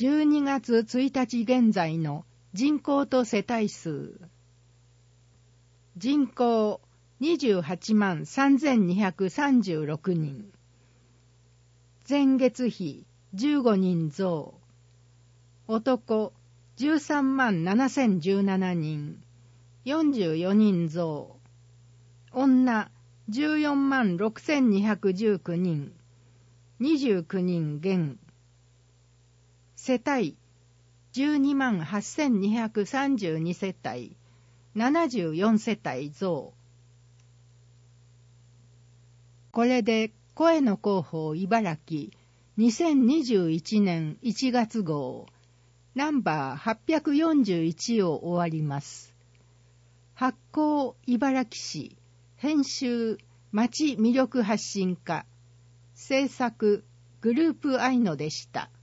12月1日現在の人口と世帯数。人口28万3236人。前月比15人増。男13万7017人。44人増。女14万6219人。29人減。世帯12万8232世帯。74世帯増。これで声の広報茨城2021年1月号ナンバー841を終わります。発行茨城市、編集町魅力発信課、制作グループアイノでした。